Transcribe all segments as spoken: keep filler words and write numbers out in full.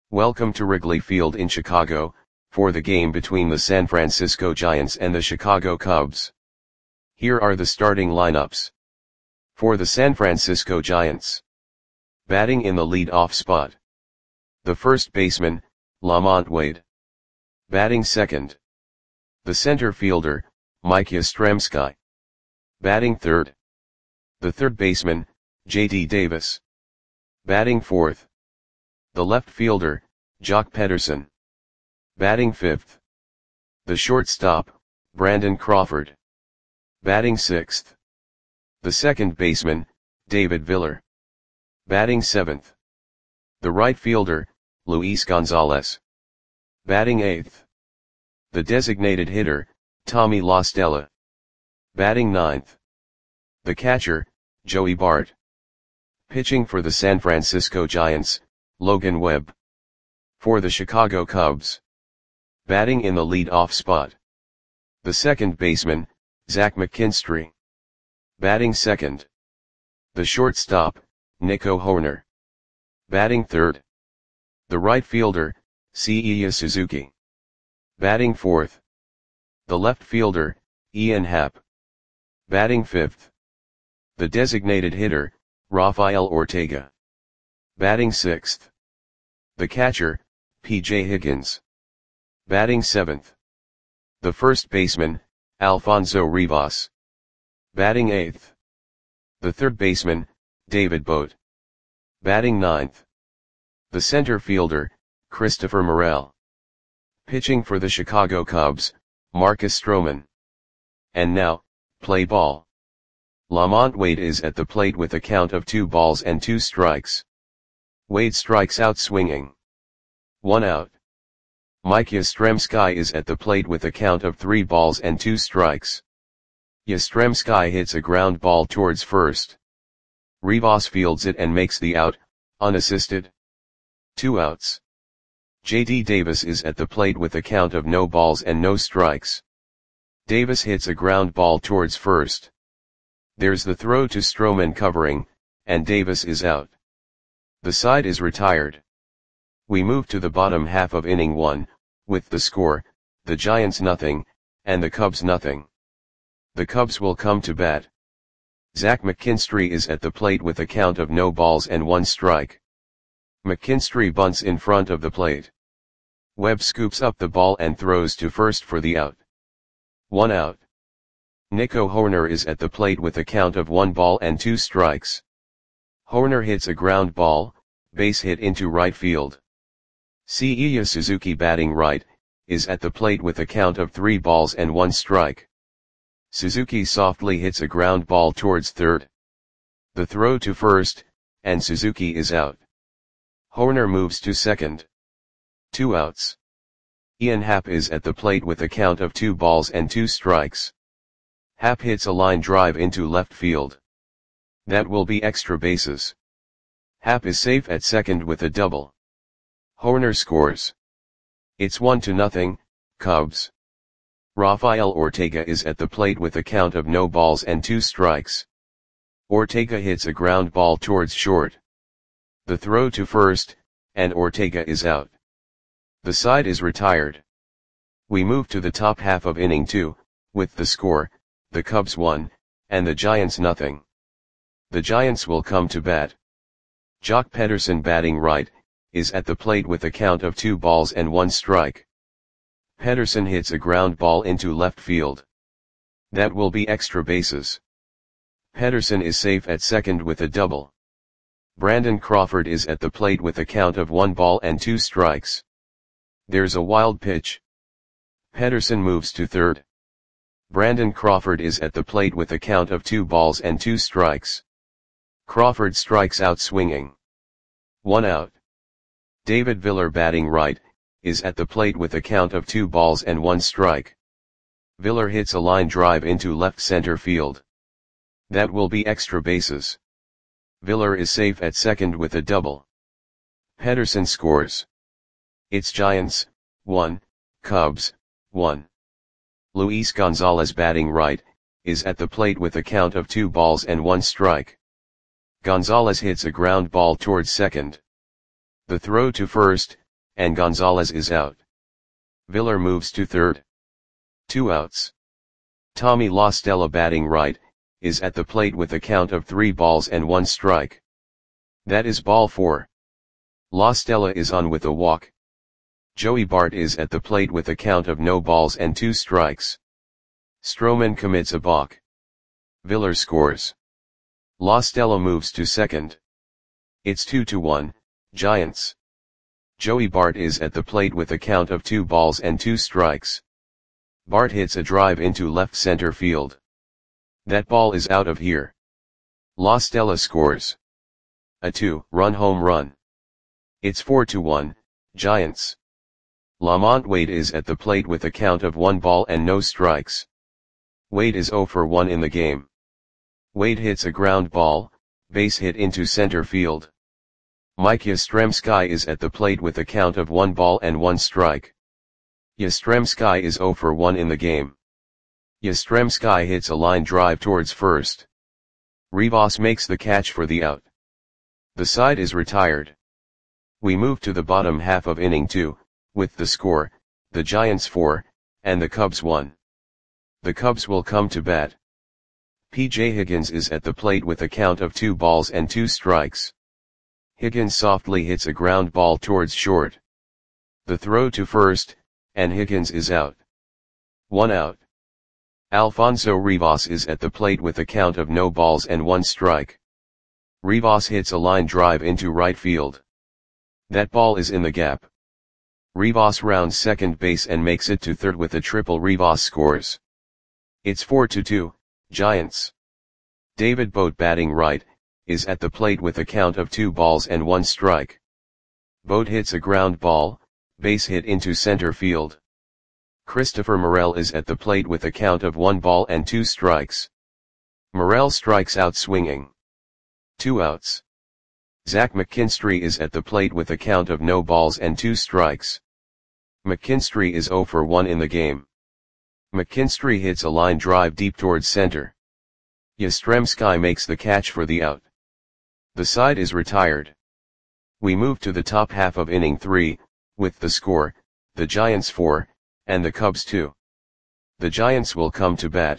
Welcome to Wrigley Field in Chicago, for the game between the San Francisco Giants and the Chicago Cubs. Here are the starting lineups. For the San Francisco Giants. Batting in the lead-off spot. The first baseman, LaMonte Wade. Batting second. The center fielder, Mike Yastrzemski. Batting third. The third baseman, J D Davis. Batting fourth. The left fielder, Joc Pederson. Batting fifth. The shortstop, Brandon Crawford. Batting sixth. The second baseman, David Viller. Batting seventh. The right fielder, Luis Gonzalez. Batting eighth. The designated hitter, Tommy La Stella. Batting ninth. The catcher, Joey Bart. Pitching for the San Francisco Giants, Logan Webb. For the Chicago Cubs. Batting in the lead-off spot. The second baseman, Zach McKinstry. Batting second. The shortstop, Nico Hoerner. Batting third. The right fielder, Seiya Suzuki. Batting fourth. The left fielder, Ian Happ. Batting fifth. The designated hitter, Rafael Ortega. Batting sixth. The catcher, P J Higgins. Batting seventh. The first baseman, Alfonso Rivas. Batting eighth. The third baseman, David Bote. Batting ninth. The center fielder, Christopher Morel. Pitching for the Chicago Cubs, Marcus Stroman. And now, play ball. LaMonte Wade is at the plate with a count of two balls and two strikes. Wade strikes out swinging. One out. Mike Yastrzemski is at the plate with a count of three balls and two strikes. Yastrzemski hits a ground ball towards first. Rivas fields it and makes the out, unassisted. Two outs. J D Davis is at the plate with a count of no balls and no strikes. Davis hits a ground ball towards first. There's the throw to Stroman covering, and Davis is out. The side is retired. We move to the bottom half of inning one, with the score, the Giants nothing, and the Cubs nothing. The Cubs will come to bat. Zach McKinstry is at the plate with a count of no balls and one strike. McKinstry bunts in front of the plate. Webb scoops up the ball and throws to first for the out. One out. Nico Hoerner is at the plate with a count of one ball and two strikes. Hoerner hits a ground ball, base hit into right field. Seiya Suzuki batting right, is at the plate with a count of three balls and one strike. Suzuki softly hits a ground ball towards third. The throw to first, and Suzuki is out. Hoerner moves to second. Two outs. Ian Happ is at the plate with a count of two balls and two strikes. Happ hits a line drive into left field. That will be extra bases. Happ is safe at second with a double. Hoerner scores. It's one to nothing, Cubs. Rafael Ortega is at the plate with a count of no balls and two strikes. Ortega hits a ground ball towards short. The throw to first, and Ortega is out. The side is retired. We move to the top half of inning two, with the score, the Cubs one, and the Giants nothing. The Giants will come to bat. Joc Pederson batting right, is at the plate with a count of two balls and one strike. Pederson hits a ground ball into left field. That will be extra bases. Pederson is safe at second with a double. Brandon Crawford is at the plate with a count of one ball and two strikes. There's a wild pitch. Pederson moves to third. Brandon Crawford is at the plate with a count of two balls and two strikes. Crawford strikes out swinging. One out. David Viller batting right, is at the plate with a count of two balls and one strike. Viller hits a line drive into left center field. That will be extra bases. Viller is safe at second with a double. Pederson scores. It's Giants, one, Cubs, one. Luis Gonzalez batting right, is at the plate with a count of two balls and one strike. Gonzalez hits a ground ball towards second. The throw to first, and Gonzalez is out. Villar moves to third. Two outs. Tommy La Stella batting right, is at the plate with a count of three balls and one strike. That is ball four. La Stella is on with a walk. Joey Bart is at the plate with a count of no balls and two strikes. Stroman commits a balk. Villar scores. La Stella moves to second. It's two to one, Giants. Joey Bart is at the plate with a count of two balls and two strikes. Bart hits a drive into left center field. That ball is out of here. La Stella scores. A two-run home run. It's four to one, Giants. Lamont Wade is at the plate with a count of one ball and no strikes. Wade is oh for one in the game. Wade hits a ground ball, base hit into center field. Mike Yastrzemski is at the plate with a count of one ball and one strike. Yastrzemski is oh for one in the game. Yastrzemski hits a line drive towards first. Rivas makes the catch for the out. The side is retired. We move to the bottom half of inning two, with the score, the Giants four, and the Cubs one. The Cubs will come to bat. P J Higgins is at the plate with a count of two balls and two strikes. Higgins softly hits a ground ball towards short. The throw to first, and Higgins is out. One out. Alfonso Rivas is at the plate with a count of no balls and one strike. Rivas hits a line drive into right field. That ball is in the gap. Rivas rounds second base and makes it to third with a triple. Rivas scores. It's four to two, Giants. David Bote batting right, is at the plate with a count of two balls and one strike. Bote hits a ground ball, base hit into center field. Christopher Morel is at the plate with a count of one ball and two strikes. Morel strikes out swinging. Two outs. Zach McKinstry is at the plate with a count of no balls and two strikes. McKinstry is oh for one in the game. McKinstry hits a line drive deep towards center. Yastrzemski makes the catch for the out. The side is retired. We move to the top half of inning three, with the score, the Giants four, and the Cubs two. The Giants will come to bat.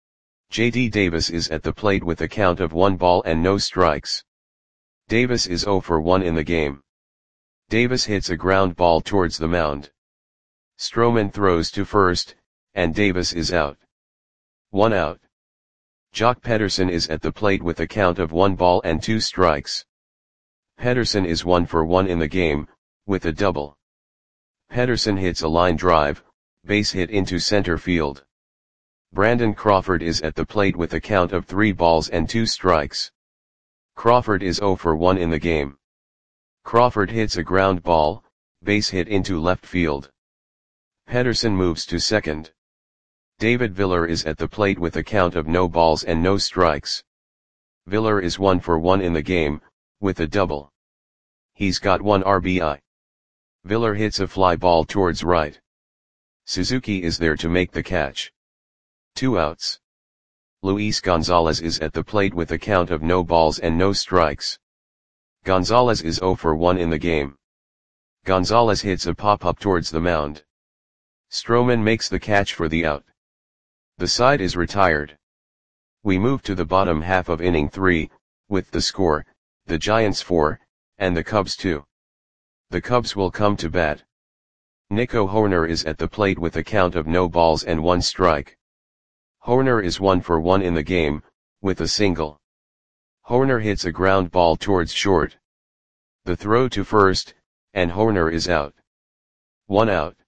J D Davis is at the plate with a count of one ball and no strikes. Davis is oh for one in the game. Davis hits a ground ball towards the mound. Stroman throws to first, and Davis is out. One out. Jock Pederson is at the plate with a count of one ball and two strikes. Pederson is one for one in the game, with a double. Pederson hits a line drive, base hit into center field. Brandon Crawford is at the plate with a count of three balls and two strikes. Crawford is oh for one in the game. Crawford hits a ground ball, base hit into left field. Pederson moves to second. David Villar is at the plate with a count of no balls and no strikes. Villar is one for one in the game, with a double. He's got one R B I. Villar hits a fly ball towards right. Suzuki is there to make the catch. Two outs. Luis Gonzalez is at the plate with a count of no balls and no strikes. Gonzalez is oh for one in the game. Gonzalez hits a pop-up towards the mound. Stroman makes the catch for the out. The side is retired. We move to the bottom half of inning three, with the score, the Giants four, and the Cubs two. The Cubs will come to bat. Nico Hoerner is at the plate with a count of no balls and one strike. Hoerner is one for one in the game, with a single. Hoerner hits a ground ball towards short. The throw to first, and Hoerner is out. One out.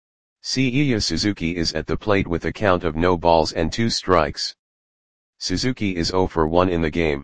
Seiya Suzuki is at the plate with a count of no balls and two strikes. Suzuki is oh for one in the game.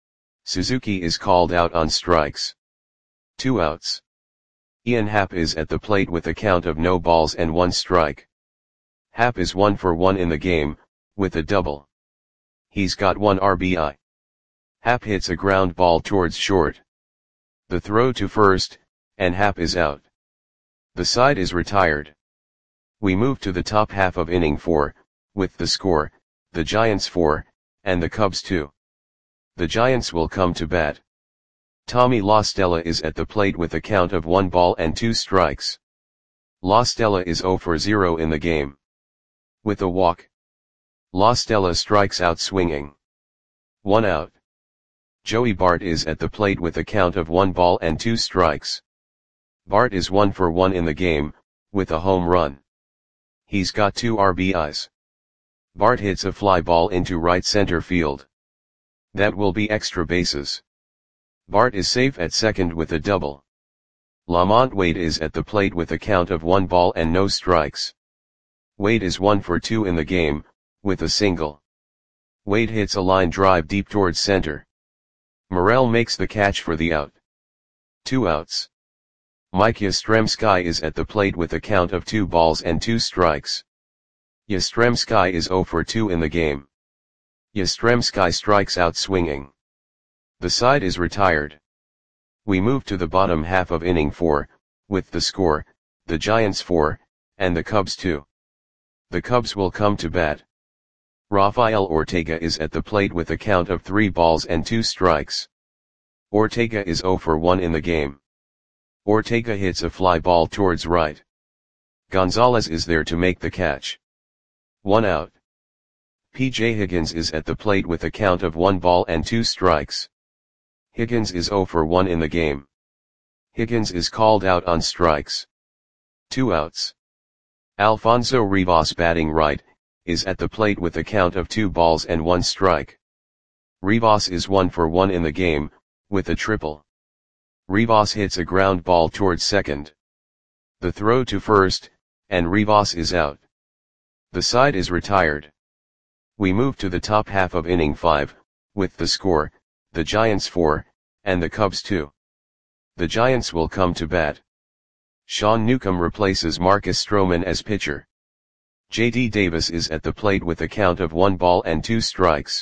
Suzuki is called out on strikes. Two outs. Ian Happ is at the plate with a count of no balls and one strike. Happ is one for one in the game, with a double. He's got one R B I. Happ hits a ground ball towards short. The throw to first, and Happ is out. The side is retired. We move to the top half of inning four, with the score, the Giants four, and the Cubs two. The Giants will come to bat. Tommy La Stella is at the plate with a count of one ball and two strikes. La Stella is zero for zero in the game. With a walk, La Stella strikes out swinging. One out. Joey Bart is at the plate with a count of one ball and two strikes. Bart is one for one in the game, with a home run. He's got two R B Is. Bart hits a fly ball into right center field. That will be extra bases. Bart is safe at second with a double. Lamont Wade is at the plate with a count of one ball and no strikes. Wade is one for two in the game, with a single. Wade hits a line drive deep towards center. Morel makes the catch for the out. Two outs. Mike Yastrzemski is at the plate with a count of two balls and two strikes. Yastrzemski is zero for two in the game. Yastrzemski strikes out swinging. The side is retired. We move to the bottom half of inning four, with the score, the Giants four, and the Cubs two. The Cubs will come to bat. Rafael Ortega is at the plate with a count of three balls and two strikes. Ortega is zero for one in the game. Ortega hits a fly ball towards right. Gonzalez is there to make the catch. One out. P J Higgins is at the plate with a count of one ball and two strikes. Higgins is zero for one in the game. Higgins is called out on strikes. Two outs. Alfonso Rivas, batting right, is at the plate with a count of two balls and one strike. Rivas is one for one in the game, with a triple. Rivas hits a ground ball towards second. The throw to first, and Rivas is out. The side is retired. We move to the top half of inning five, with the score, the Giants four, and the Cubs two. The Giants will come to bat. Sean Newcomb replaces Marcus Stroman as pitcher. J D Davis is at the plate with a count of one ball and two strikes.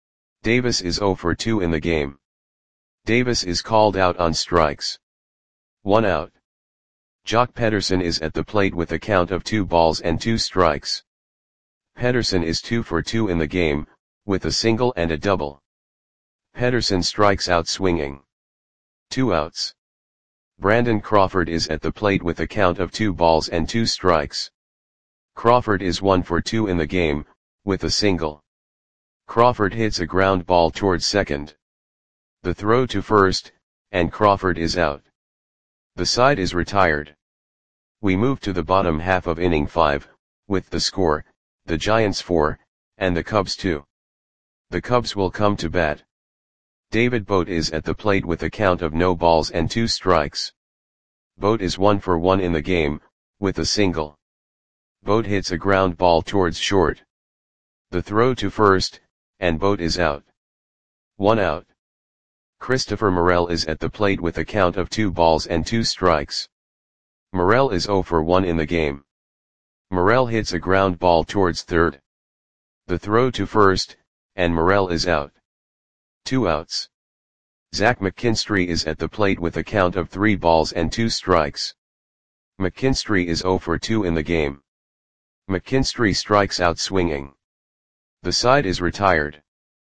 Davis is zero for two in the game. Davis is called out on strikes. One out. Jock Pederson is at the plate with a count of two balls and two strikes. Pederson is two for two in the game, with a single and a double. Pederson strikes out swinging. Two outs. Brandon Crawford is at the plate with a count of two balls and two strikes. Crawford is one for two in the game, with a single. Crawford hits a ground ball towards second. The throw to first, and Crawford is out. The side is retired. We move to the bottom half of inning five, with the score, the Giants four, and the Cubs two. The Cubs will come to bat. David Bote is at the plate with a count of no balls and two strikes. Bote is one for one in the game, with a single. Bote hits a ground ball towards short. The throw to first, and Bote is out. One out. Christopher Morel is at the plate with a count of two balls and two strikes. Morel is zero for one in the game. Morel hits a ground ball towards third. The throw to first, and Morel is out. Two outs. Zach McKinstry is at the plate with a count of three balls and two strikes. McKinstry is zero for two in the game. McKinstry strikes out swinging. The side is retired.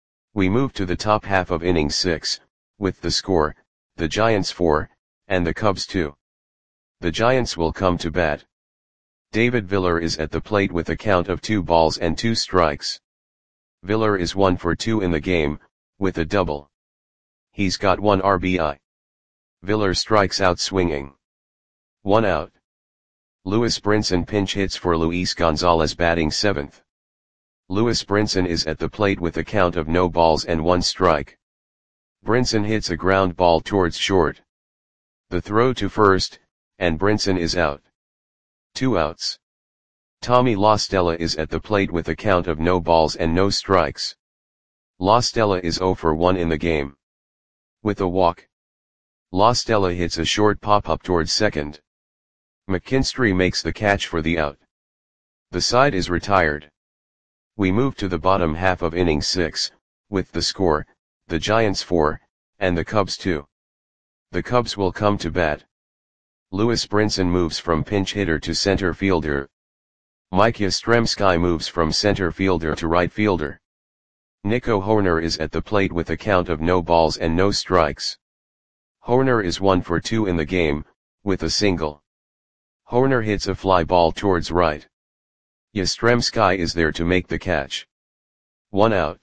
We move to the top half of inning six, with the score, the Giants four, and the Cubs two. The Giants will come to bat. David Viller is at the plate with a count of two balls and two strikes. Viller is one for two in the game, with a double. He's got one R B I. Viller strikes out swinging. One out. Lewis Brinson pinch hits for Luis Gonzalez, batting seventh. Lewis Brinson is at the plate with a count of no balls and one strike. Brinson hits a ground ball towards short. The throw to first, and Brinson is out. Two outs. Tommy La Stella is at the plate with a count of no balls and no strikes. La Stella is zero for one in the game. With a walk, La Stella hits a short pop-up towards second. McKinstry makes the catch for the out. The side is retired. We move to the bottom half of inning six, with the score, the Giants four, and the Cubs two. The Cubs will come to bat. Lewis Brinson moves from pinch hitter to center fielder. Mike Yastrzemski moves from center fielder to right fielder. Nico Hoerner is at the plate with a count of no balls and no strikes. Horner is one for two in the game, with a single. Horner hits a fly ball towards right. Yastrzemski is there to make the catch. One out.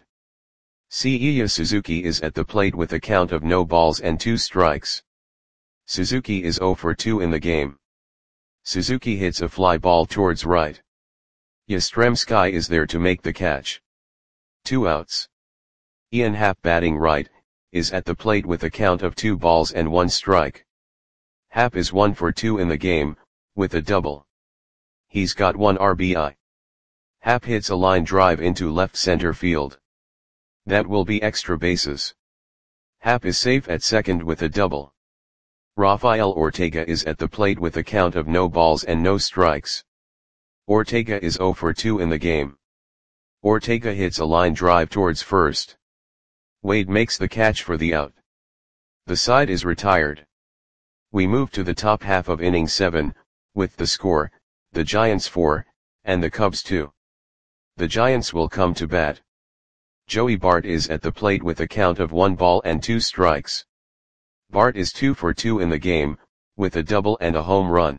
Seiya Suzuki is at the plate with a count of no balls and two strikes. Suzuki is zero for two in the game. Suzuki hits a fly ball towards right. Yastrzemski is there to make the catch. Two outs. Ian Happ, batting right, is at the plate with a count of two balls and one strike. Happ is one for two in the game, with a double. He's got one R B I. Happ hits a line drive into left center field. That will be extra bases. Happ is safe at second with a double. Rafael Ortega is at the plate with a count of no balls and no strikes. Ortega is zero for two in the game. Ortega hits a line drive towards first. Wade makes the catch for the out. The side is retired. We move to the top half of inning seven, with the score, the Giants four, and the Cubs two. The Giants will come to bat. Joey Bart is at the plate with a count of one ball and two strikes. Bart is two for two in the game, with a double and a home run.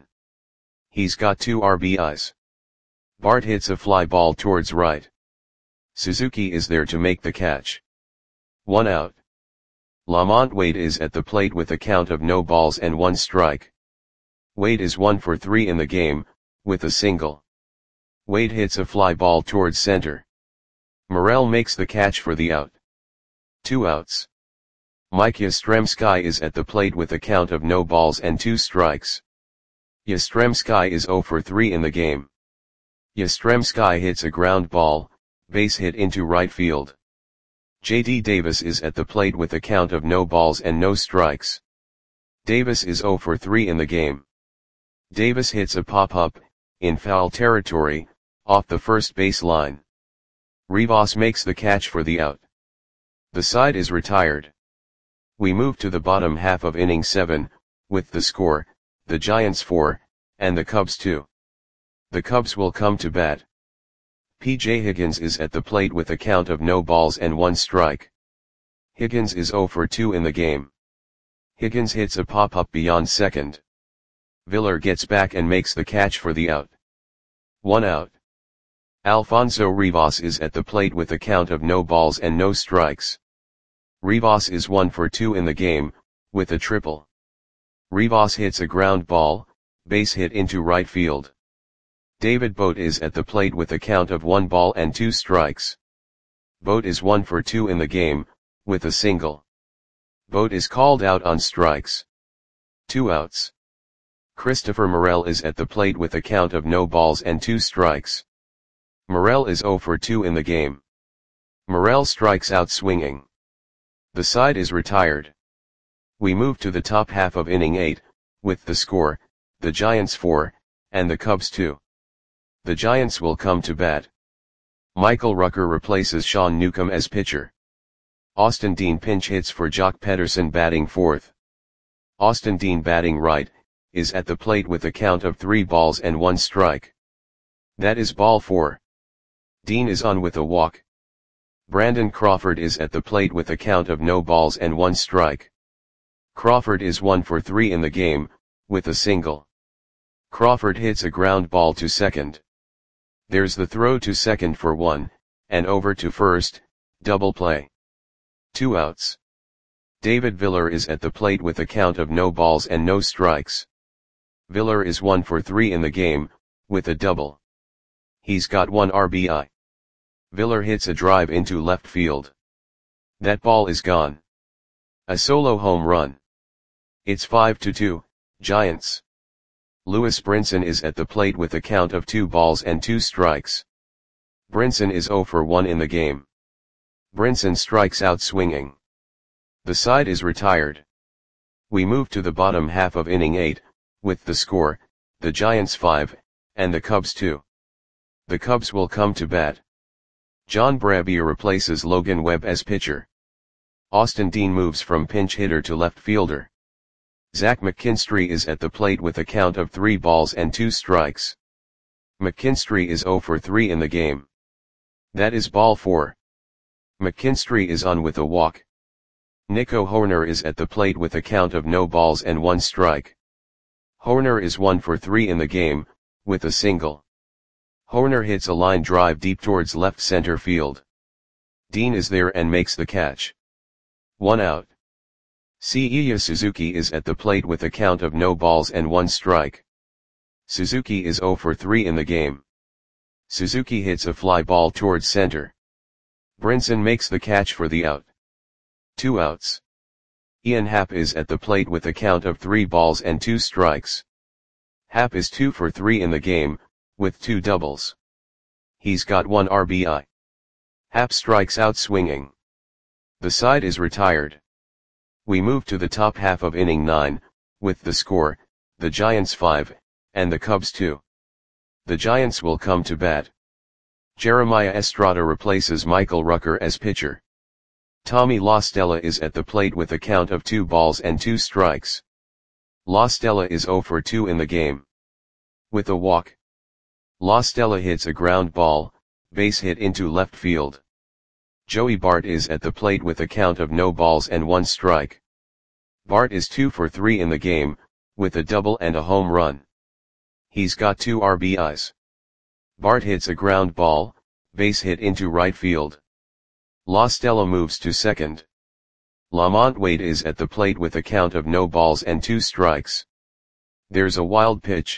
He's got two R B Is. Bart hits a fly ball towards right. Suzuki is there to make the catch. One out. Lamont Wade is at the plate with a count of no balls and one strike. Wade is one for three in the game, with a single. Wade hits a fly ball towards center. Morel makes the catch for the out. Two outs. Mike Yastrzemski is at the plate with a count of no balls and two strikes. Yastrzemski is zero for three in the game. Yastrzemski hits a ground ball, base hit into right field. J D Davis is at the plate with a count of no balls and no strikes. Davis is zero for three in the game. Davis hits a pop-up, in foul territory, off the first base line. Rivas makes the catch for the out. The side is retired. We move to the bottom half of inning seven, with the score, the Giants four, and the Cubs two. The Cubs will come to bat. P J Higgins is at the plate with a count of no balls and one strike. Higgins is zero for two in the game. Higgins hits a pop-up beyond second. Villar gets back and makes the catch for the out. One out. Alfonso Rivas is at the plate with a count of no balls and no strikes. Rivas is one for two in the game, with a triple. Rivas hits a ground ball, base hit into right field. David Bote is at the plate with a count of one ball and two strikes. Bote is one for two in the game, with a single. Bote is called out on strikes. Two outs. Christopher Morel is at the plate with a count of no balls and two strikes. Morel is zero for two in the game. Morel strikes out swinging. The side is retired. We move to the top half of inning eight, with the score, the Giants four, and the Cubs two. The Giants will come to bat. Michael Rucker replaces Sean Newcomb as pitcher. Austin Dean pinch hits for Jock Pederson batting fourth. Austin Dean, batting right, is at the plate with a count of three balls and one strike. That is ball four. Dean is on with a walk. Brandon Crawford is at the plate with a count of no balls and one strike. Crawford is one for three in the game, with a single. Crawford hits a ground ball to second. There's the throw to second for one, and over to first, double play. Two outs. David Villar is at the plate with a count of no balls and no strikes. Villar is one for three in the game, with a double. He's got one R B I. Villar hits a drive into left field. That ball is gone. A solo home run. It's five to two, Giants. Lewis Brinson is at the plate with a count of two balls and two strikes. Brinson is zero for one in the game. Brinson strikes out swinging. The side is retired. We move to the bottom half of inning eight, with the score, the Giants five, and the Cubs two. The Cubs will come to bat. John Brebier replaces Logan Webb as pitcher. Austin Dean moves from pinch hitter to left fielder. Zach McKinstry is at the plate with a count of three balls and two strikes. McKinstry is zero for three in the game. That is ball four. McKinstry is on with a walk. Nico Hoerner is at the plate with a count of no balls and one strike. Hoerner is one for three in the game, with a single. Hoerner hits a line drive deep towards left center field. Dean is there and makes the catch. One out. Seiya Suzuki is at the plate with a count of no balls and one strike. Suzuki is zero for three in the game. Suzuki hits a fly ball towards center. Brinson makes the catch for the out. Two outs. Ian Happ is at the plate with a count of three balls and two strikes. Happ is two for three in the game, with two doubles. He's got one R B I. Happ strikes out swinging. The side is retired. We move to the top half of inning nine, with the score, the Giants five, and the Cubs two. The Giants will come to bat. Jeremiah Estrada replaces Michael Rucker as pitcher. Tommy La Stella is at the plate with a count of two balls and two strikes. La Stella is zero for two in the game. With a walk. La Stella hits a ground ball, base hit into left field. Joey Bart is at the plate with a count of no balls and one strike. Bart is two for three in the game, with a double and a home run. He's got two R B Is. Bart hits a ground ball, base hit into right field. La Stella moves to second. Lamont Wade is at the plate with a count of no balls and two strikes. There's a wild pitch.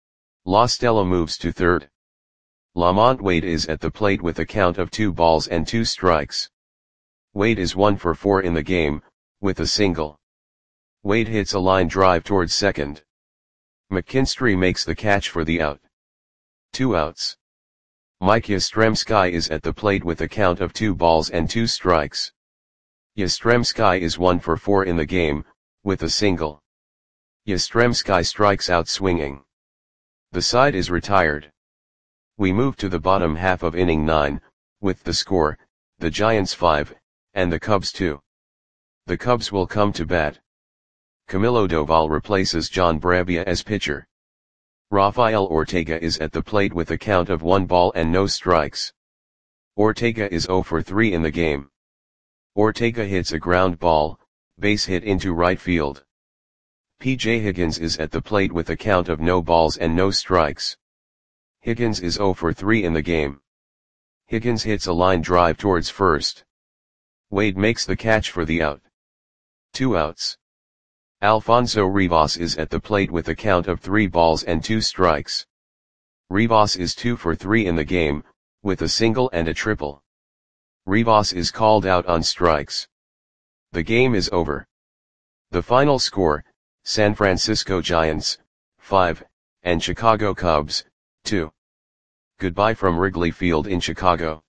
La Stella moves to third. Lamont Wade is at the plate with a count of two balls and two strikes. Wade is one for four in the game, with a single. Wade hits a line drive towards second. McKinstry makes the catch for the out. Two outs. Mike Yastrzemski is at the plate with a count of two balls and two strikes. Yastrzemski is one for four in the game, with a single. Yastrzemski strikes out swinging. The side is retired. We move to the bottom half of inning nine, with the score, the Giants five, and the Cubs two. The Cubs will come to bat. Camilo Doval replaces John Brabia as pitcher. Rafael Ortega is at the plate with a count of one ball and no strikes. Ortega is zero for three in the game. Ortega hits a ground ball, base hit into right field. P J Higgins is at the plate with a count of no balls and no strikes. Higgins is zero for three in the game. Higgins hits a line drive towards first. Wade makes the catch for the out. Two outs. Alfonso Rivas is at the plate with a count of three balls and two strikes. Rivas is two for three in the game, with a single and a triple. Rivas is called out on strikes. The game is over. The final score, San Francisco Giants, five, and Chicago Cubs, two. Goodbye from Wrigley Field in Chicago.